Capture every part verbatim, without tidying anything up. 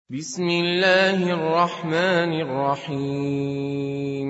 بسم الله الرحمن الرحيم.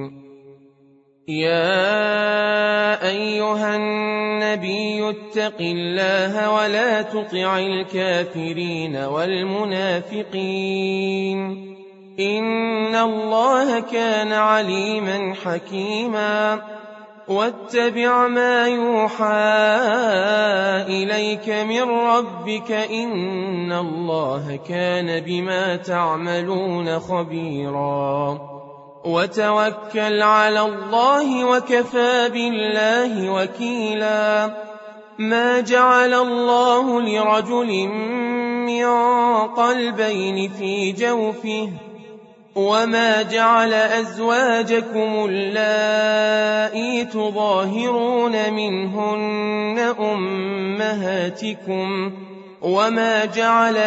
يا أيها النبي اتق الله ولا تطع الكافرين والمنافقين إن الله كان عليما حكيما. واتبع ما يوحى إليك من ربك إن الله كان بما تعملون خبيرا. وتوكل على الله وكفى بالله وكيلا. ما جعل الله لرجل من قلبين في جوفه وما جعل أزواجكم اللائي تظاهرون منهن أمهاتكم وما جعل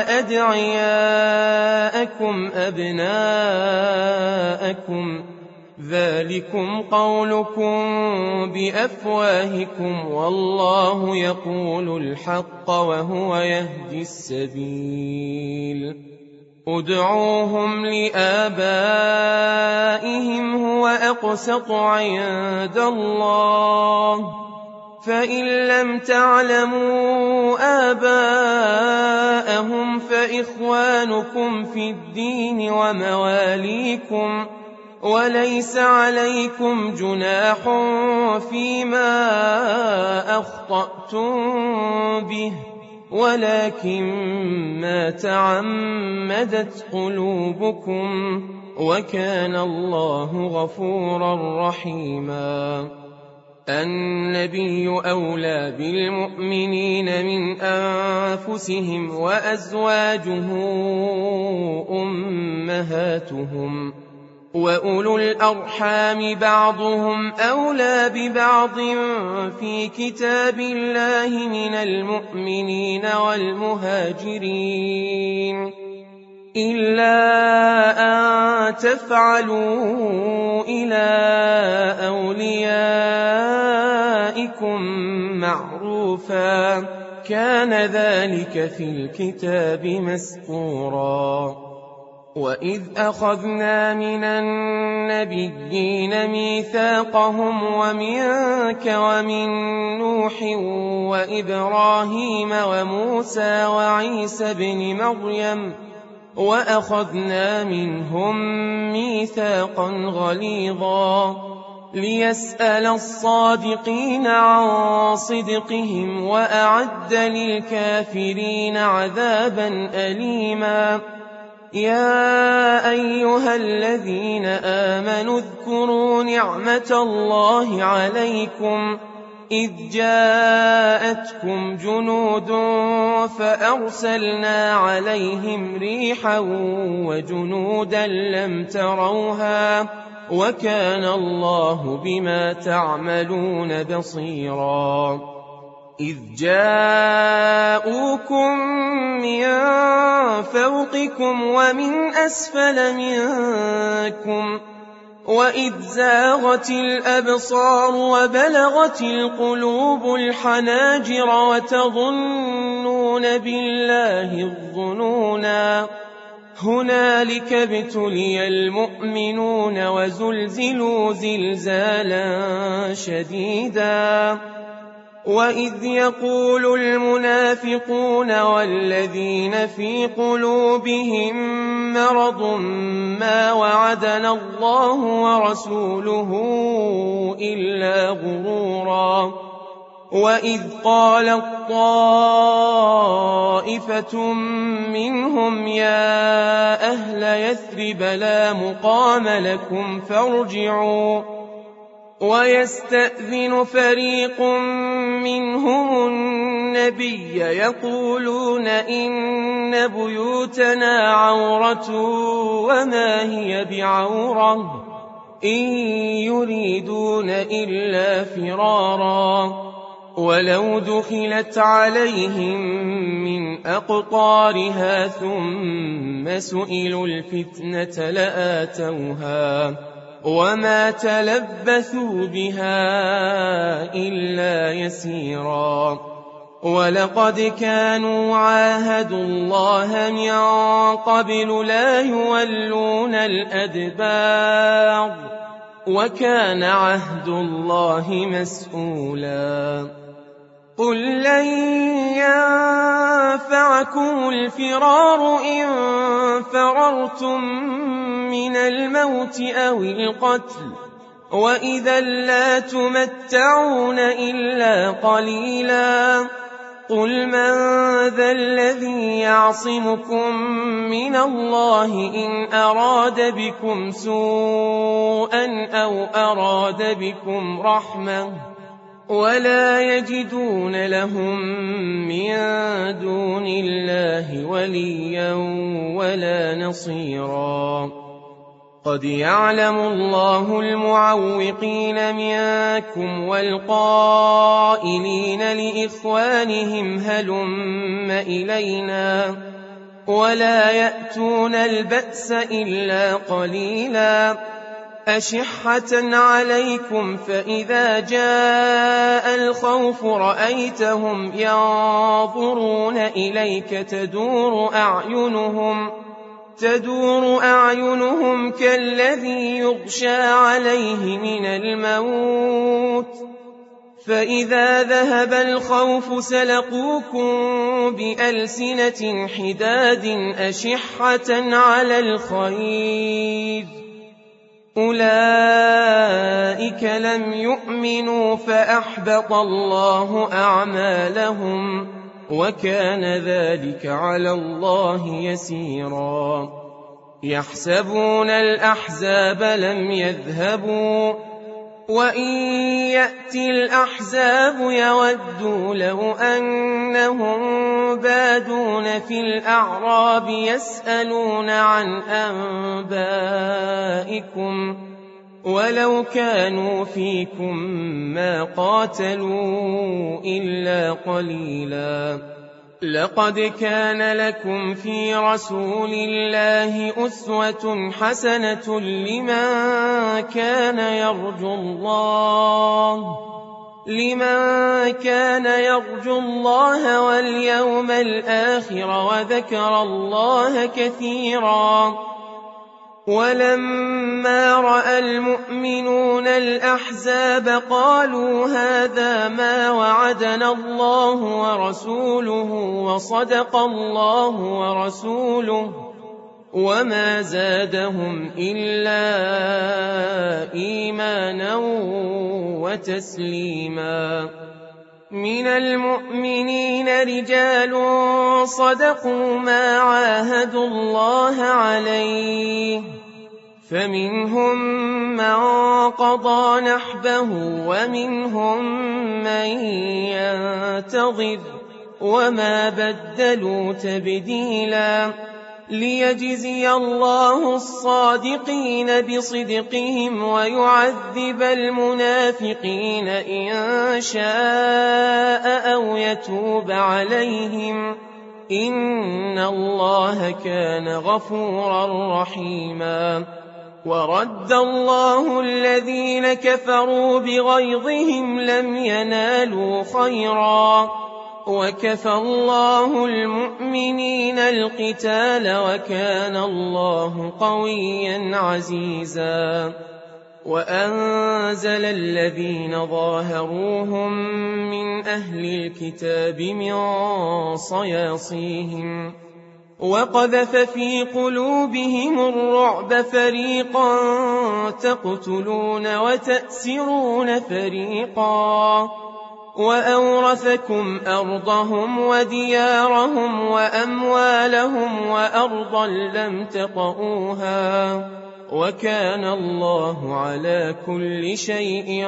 أدعياءكم أبناءكم ذلكم قولكم بأفواهكم والله يقول الحق وهو يهدي السبيل. ادعوهم لآبائهم هو أقسط عند الله فإن لم تعلموا آباءهم فإخوانكم في الدين ومواليكم وليس عليكم جناح فيما أخطأتم به ولكن ما تعمدت قلوبكم وكان الله غفورا رحيما. النبي أولى بالمؤمنين من أنفسهم وأزواجه أمهاتهم وأولو الأرحام بعضهم أولى ببعض في كتاب الله من المؤمنين والمهاجرين إلا أن تفعلوا إلى أوليائكم معروفا كان ذلك في الكتاب مسطورا. وإذ أخذنا من النبيين ميثاقهم ومنك ومن نوح وإبراهيم وموسى وعيسى بن مريم وأخذنا منهم ميثاقا غليظا ليسأل الصادقين عن صدقهم وأعد للكافرين عذابا أليما. يا أيها الذين آمنوا اذكروا نعمة الله عليكم إذ جاءتكم جنود فأرسلنا عليهم ريحا وجنودا لم تروها وكان الله بما تعملون بصيرا. إذ جاءوكم من فوقكم ومن أسفل منكم وإذ زاغت الأبصار وبلغت القلوب الحناجر وتظنون بالله الظنونا هنالك ابتلي المؤمنون وزلزلوا زلزالا شديدا. وإذ يقول المنافقون والذين في قلوبهم مرض ما وعدنا الله ورسوله إلا غرورا. وإذ قالت طائفة منهم يا أهل يثرب لا مقام لكم فارجعوا ويستأذن فريق منهم النبي يقولون إن بيوتنا عورة وما هي بعورة إن يريدون إلا فرارا ولو دخلت عليهم من أقطارها ثم سئلوا الفتنة لآتوها وما تلبثوا بها إلا يسيرا. ولقد كانوا عاهدوا الله من قبل لا يولون الأدبار وكان عهد الله مسؤولا قل لن ينفعكم الفرار إن فررتم من الموت أو القتل وإذا لا تمتعون إلا قليلا قل من ذا الذي يعصمكم من الله إن أراد بكم سوءا أو أراد بكم رحمة ولا يجدون لهم من دون الله وليا ولا نصيرا قد يعلم الله المعوقين منكم والقائلين لإخوانهم هلم إلينا ولا يأتون البأس إلا قليلا أشحة عليكم فإذا جاء الخوف رأيتهم ينظرون إليك تدور أعينهم تدور أعينهم كالذي يغشى عليه من الموت فإذا ذهب الخوف سلقوكم بألسنة حداد أشحة على الخير أولئك لم يؤمنوا فأحبط الله أعمالهم وكان ذلك على الله يسيرا يحسبون الأحزاب لم يذهبوا وإن يأتي الأحزاب يودوا لو أنهم بادون في الأعراب يسألون عن أنبائكم ولو كانوا فيكم ما قاتلوا إلا قليلا لقد كان لكم في رسول الله أسوة حسنة لمن كان يرجو الله لمن كان يرجو الله واليوم الآخر وذكر الله كثيرا ولما رأى المؤمنون الأحزاب قالوا هذا ما وعدنا الله ورسوله وصدق الله ورسوله وما زادهم إلا إيمانا وتسليما من المؤمنين رجال صدقوا ما عاهدوا الله عليه فمنهم من قضى نحبه ومنهم من ينتظر وما بدلوا تبديلا ليجزي الله الصادقين بصدقهم ويعذب المنافقين إن شاء أو يتوب عليهم إن الله كان غفورا رحيما ورد الله الذين كفروا بغيظهم لم ينالوا خيرا وكفى الله المؤمنين القتال وكان الله قويا عزيزا وأنزل الذين ظاهروهم من أهل الكتاب من صياصيهم وقذف في قلوبهم الرعب فريقا تقتلون وتأسرون فريقا وأورثكم أرضهم وديارهم وأموالهم وأرضا لم تطئوها وكان الله على كل شيء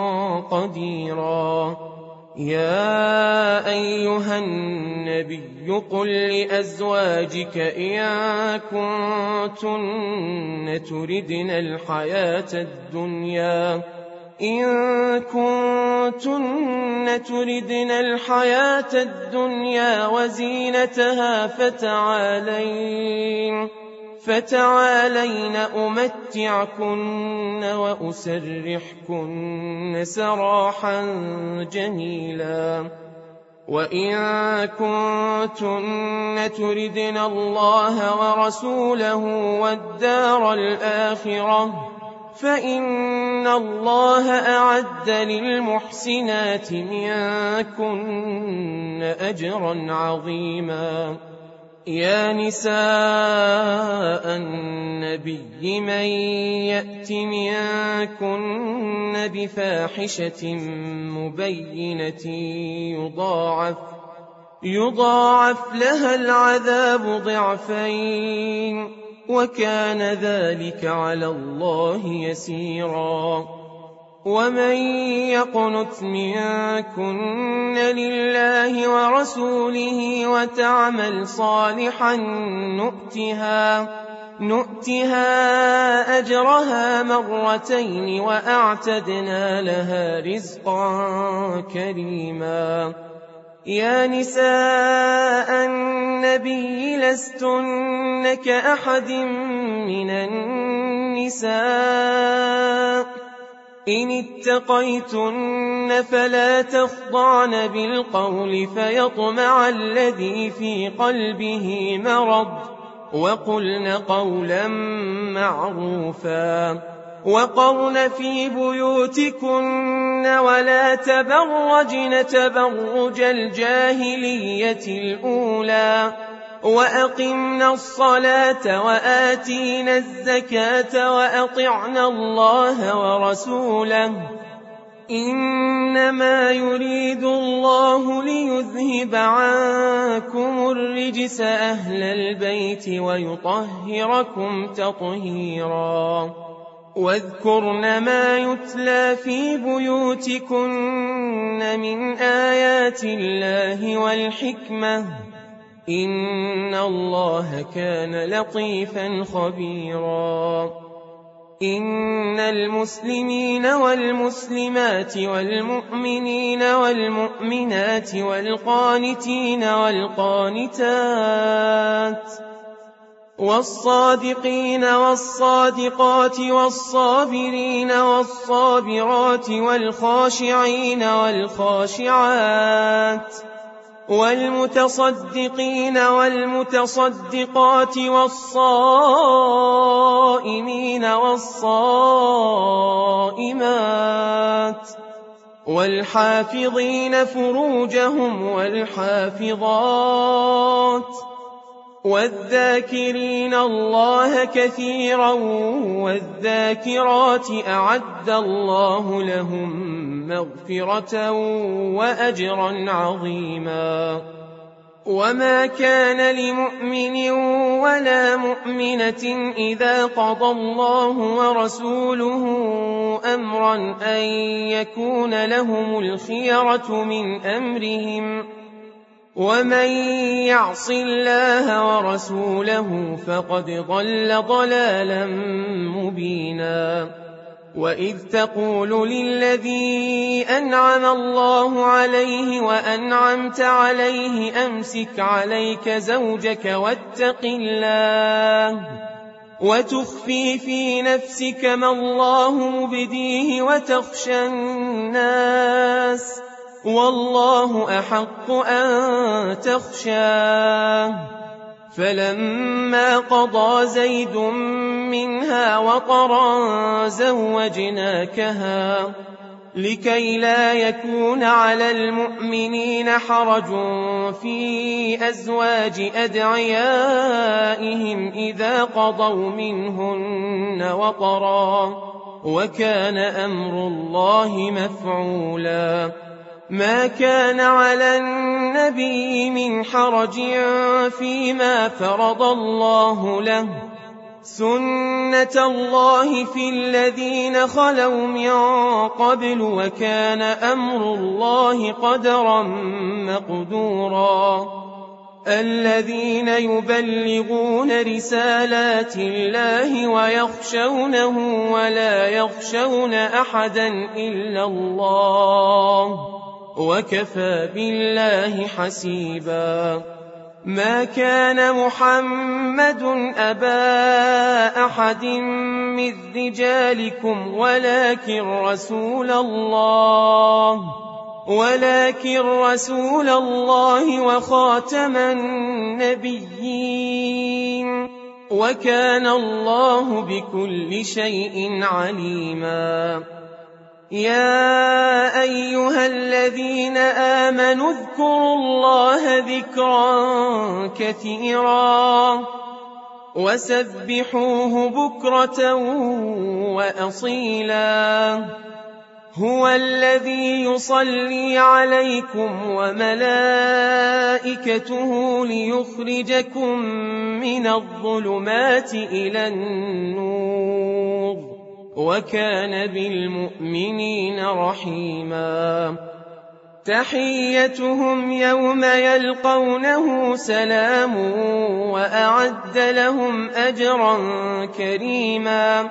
قديرا يا أيها النبي قل لأزواجك إن كنتن تردن الحياة الدنيا إن كنتن تردن الحياة الدنيا وزينتها فتعالين فتعالين أمتعكن وأسرحكن سراحا جميلا وإن كنتن تردن الله ورسوله والدار الآخرة فإن الله أعد للمحسنات منكن أجرا عظيما. يا نساء النبي من يأت منكن بفاحشة مبينة يضاعف, يضاعف لها العذاب ضعفين وكان ذلك على الله يسيرا. ومن يقنت منكن لله ورسوله وتعمل صالحا نؤتها, نؤتها أجرها مرتين وأعتدنا لها رزقا كريما. يا نساء النبي لستن كأحد من النساء إن اتقيتن فلا تخضعن بالقول فيطمع الذي في قلبه مرض وقلن قولا معروفا. وقرن في بيوتكن ولا تبرجن تبرج الجاهلية الأولى وأقمنا الصلاة وآتينا الزكاة وأطعنا الله ورسوله إنما يريد الله ليذهب عنكم الرجس أهل البيت ويطهركم تطهيرا. واذكرن ما يتلى في بيوتكن من آيات الله والحكمة إن الله كان لطيفا خبيرا. إن المسلمين والمسلمات والمؤمنين والمؤمنات والقانتين والقانتات والصادقين والصادقات والصابرين والصابرات والخاشعين والخاشعات والمتصدقين والمتصدقات والصائمين والصائمات والحافظين فروجهم والحافظات والذاكرين الله كثيرا والذاكرات أعد الله لهم مغفرة وأجرا عظيما. وما كان لمؤمن ولا مؤمنة إذا قضى الله ورسوله أمرا أن يكون لهم الخيرة من أمرهم ومن يعص الله ورسوله فقد ضل ضلالا مبينا. وإذ تقول للذي أنعم الله عليه وأنعمت عليه أمسك عليك زوجك واتق الله وتخفي في نفسك ما الله مبديه وتخشى الناس والله أحق أن تخشاه. فلما قضى زيد منها وطرا زوجناكها لكي لا يكون على المؤمنين حرج في أزواج أدعيائهم إذا قضوا منهن وطرا وكان أمر الله مفعولا. ما كان على النبي من حرج فيما فرض الله له سنة الله في الذين خلوا من قبل وكان أمر الله قدرا مقدورا. الذين يبلغون رسالات الله ويخشونه ولا يخشون أحدا إلا الله وكفى بالله حسيبا. ما كان محمد أبا أحد من رجالكم ولكن رسول الله ولكن رسول الله وخاتم النبيين، وكان الله بكل شيء عليما. يا أيها الذين آمنوا اذكروا الله ذكرا كثيرا وسبحوه بكرة وأصيلا. هو الذي يصلي عليكم وملائكته ليخرجكم من الظلمات إلى النور، وكان بالمؤمنين رحيما. تحيتهم يوم يلقونه سلام، وأعد لهم أجرا كريما.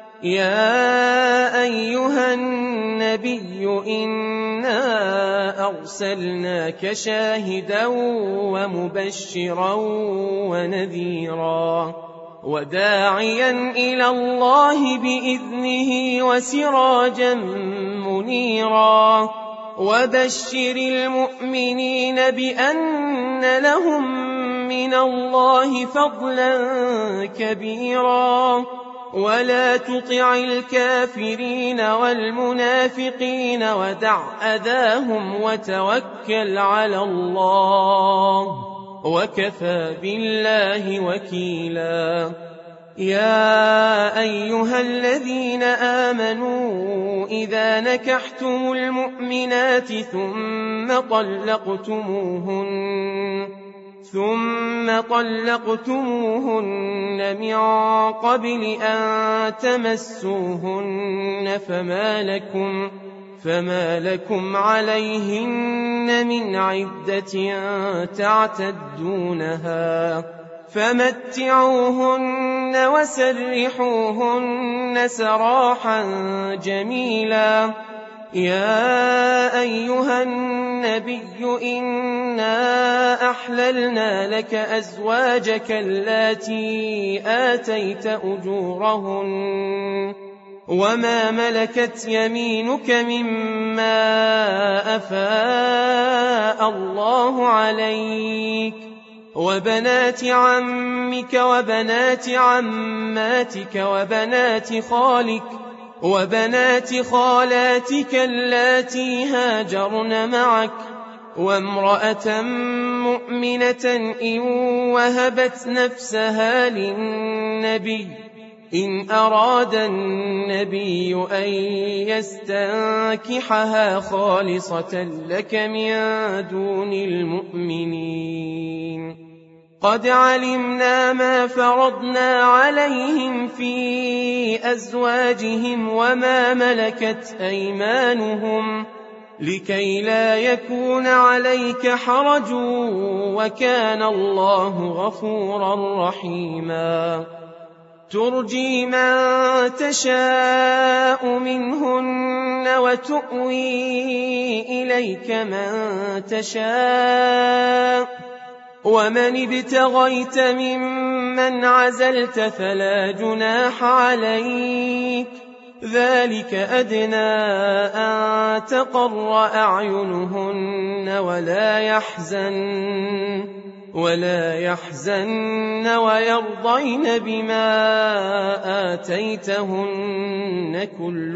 يا أيها النبي إنا أرسلناك شاهدا ومبشرا ونذيرا وداعيا إلى الله بإذنه وسراجا منيرا. وبشر المؤمنين بأن لهم من الله فضلا كبيرا، ولا تطع الكافرين والمنافقين ودع أذاهم وتوكل على الله، وكفى بالله وكيلا. يا أيها الذين آمنوا إذا نكحتم المؤمنات ثم طلقتموهن ثم طلقتموهن من قبل أن تمسوهن فما لكم فما لكم عليهن من عدة تعتدونها، فمتعوهن وسرحوهن سراحا جميلا. يا أيها النبي إنا أحللنا لك أزواجك اللاتي آتيت أجورهن وما ملكت يمينك مما أفاء الله عليك، وبنات عمك وبنات عماتك وبنات خالك وبنات خالاتك اللاتي هاجرن معك، وامرأة مؤمنة إن وهبت نفسها للنبي إن أراد النبي أن يستنكحها خالصة لك من دون المؤمنين. قد علمنا ما فرضنا عليهم في أزواجهم وما ملكت أيمانهم لكي لا يكون عليك حرج، وكان الله غفورا رحيما. ترجي من تشاء منهن وتؤوي إليك من تشاء، ومن ابتغيت ممن عزلت فلا جناح عليك، ذلك أدنى أن تقر أعينهن ولا يحزن ولا يحزن ويرضين بما آتيتهن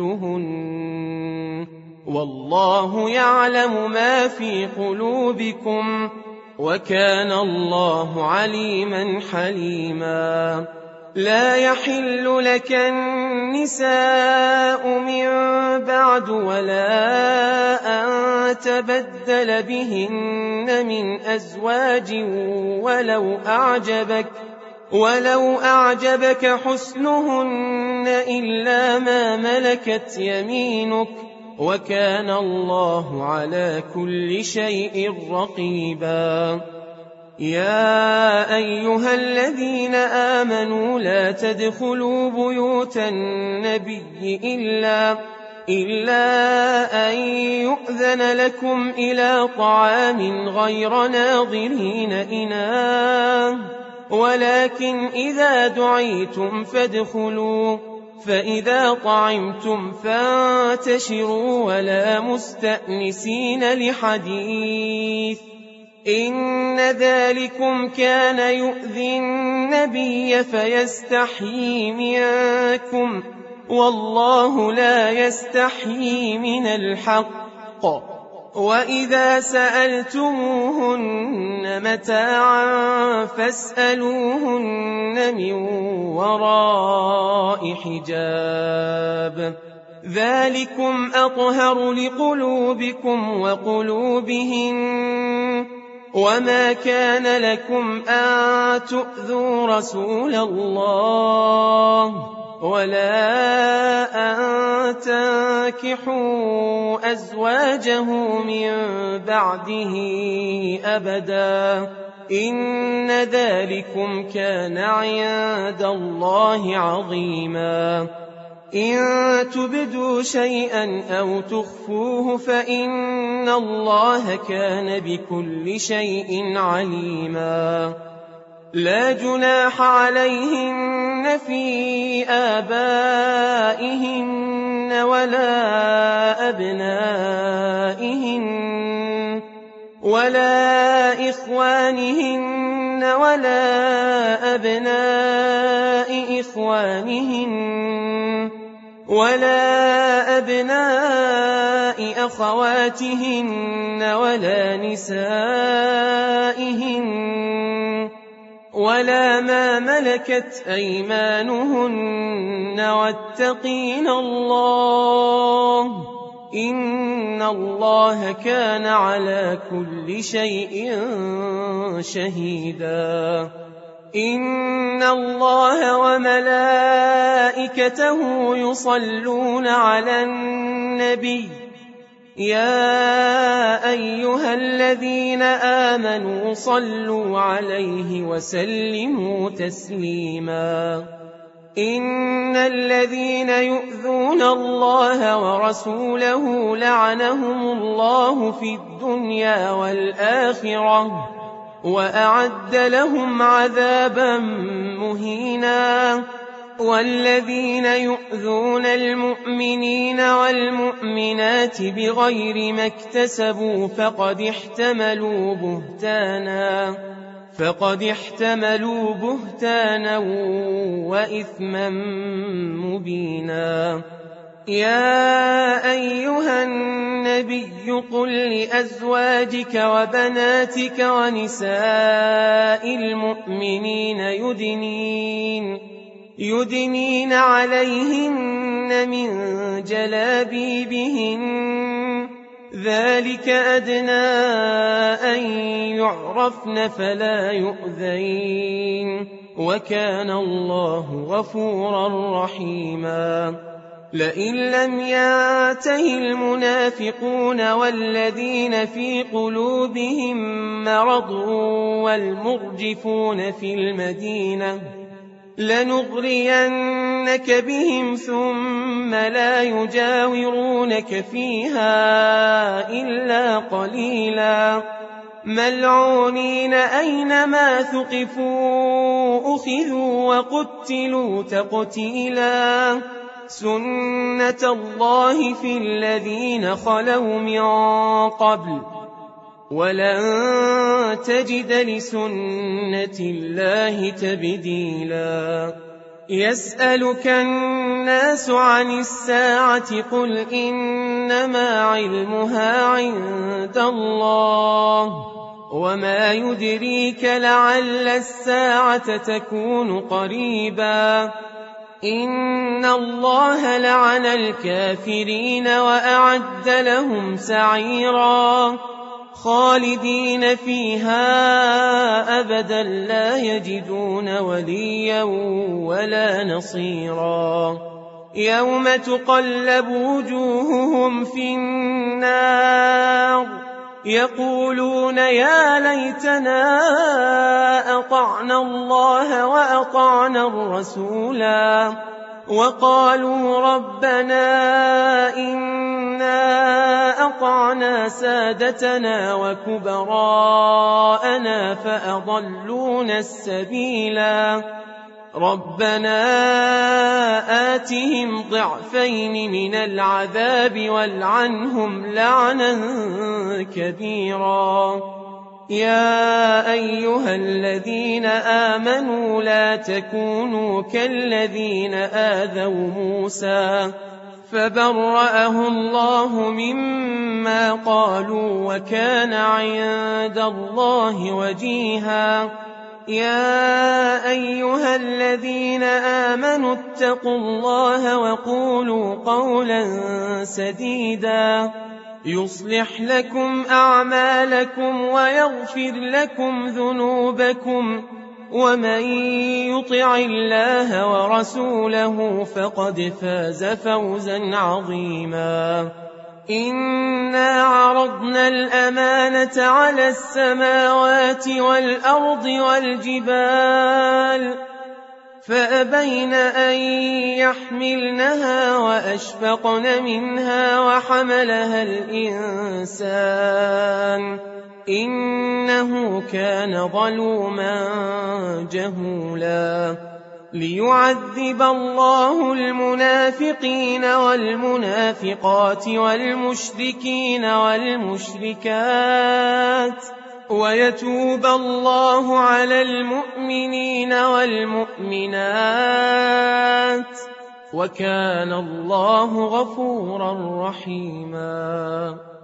كلهن، والله يعلم ما في قلوبكم، وكان الله عليما حليما. لا يحل لك النساء من بعد ولا أن تبدل بهن من أزواج ولو أعجبك ولو أعجبك حسنهن إلا ما ملكت يمينك، وكان الله على كل شيء رقيبا. يا أيها الذين آمنوا لا تدخلوا بيوت النبي إلا إلا أن يؤذن لكم إلى طعام غير ناظرين إناه، ولكن إذا دعيتم فادخلوا فإذا طعمتم فانتشروا ولا مستأنسين لحديث إن ذلكم كان يؤذي النبي فيستحيي منكم والله لا يستحيي من الحق وإذا سألتموهن متاعا فاسألوهن من وراء حجاب ذلكم أطهر لقلوبكم وقلوبهن وما كان لكم أن تؤذوا رسول الله ولا أن تنكحوا أزواجه من بعده أبدا إن ذلكم كان عند الله عظيما إن تبدوا شيئا أو تخفوه فإن الله كان بكل شيء عليما لا جناح عليهن في آبائهن ولا أبنائهن ولا إخوانهن ولا أبناء إخوانهن ولا أبناء أخواتهن ولا نسائهن ولا ما ملكت أيمانهن واتقين الله إن الله كان على كل شيء شهيدا إن الله وملائكته يصلون على النبي يا أيها الذين آمنوا صلوا عليه وسلموا تسليما إن الذين يؤذون الله ورسوله لعنهم الله في الدنيا والآخرة وأعد لهم عذابا مهينا والذين يؤذون المؤمنين والمؤمنات بغير ما اكتسبوا فقد احتملوا بهتانا فقد احتملوا بهتانا وإثما مبينا يا أيها النبي قل لأزواجك وبناتك ونساء المؤمنين يدنين يدنين عليهن من جلابيبهن ذلك أدنى أن يعرفن فلا يؤذين وكان الله غفورا رحيما لئن لم ينته المنافقون والذين في قلوبهم مرض والمرجفون في المدينة لنغرينك بهم ثم لا يجاورونك فيها إلا قليلا ملعونين أينما ثقفوا أخذوا وقتلوا تقتيلا سنة الله في الذين خلوا من قبل ولن تجد لسنة الله تبديلا يسألك الناس عن الساعة قل إنما علمها عند الله وما يدريك لعل الساعة تكون قريبا إن الله لعن الكافرين وأعد لهم سعيرا خالدين فيها أبدا لا يجدون وليا ولا نصيرا يوم تقلب وجوههم في النار يقولون يا ليتنا أطعنا الله وأطعنا الرسولا وقالوا ربنا إنا أطعنا سادتنا وكبراءنا فأضلونا السبيلا ربنا آتهم ضعفين من العذاب والعنهم لعنا كبيرا يا أيها الذين آمنوا لا تكونوا كالذين آذوا موسى فبرأه الله مما قالوا وكان عند الله وجيها يا أيها الذين آمنوا اتقوا الله وقولوا قولا سديدا يصلح لكم أعمالكم ويغفر لكم ذنوبكم ومن يطع الله ورسوله فقد فاز فوزا عظيما إنا عرضنا الأمانة على السماوات والأرض والجبال فأبين أن يحملنها وأشفقن منها وحملها الإنسان إنه كان ظلوما جهولا ليعذب الله المنافقين والمنافقات والمشركين والمشركات ويتوب الله على المؤمنين والمؤمنات وكان الله غفورا رحيما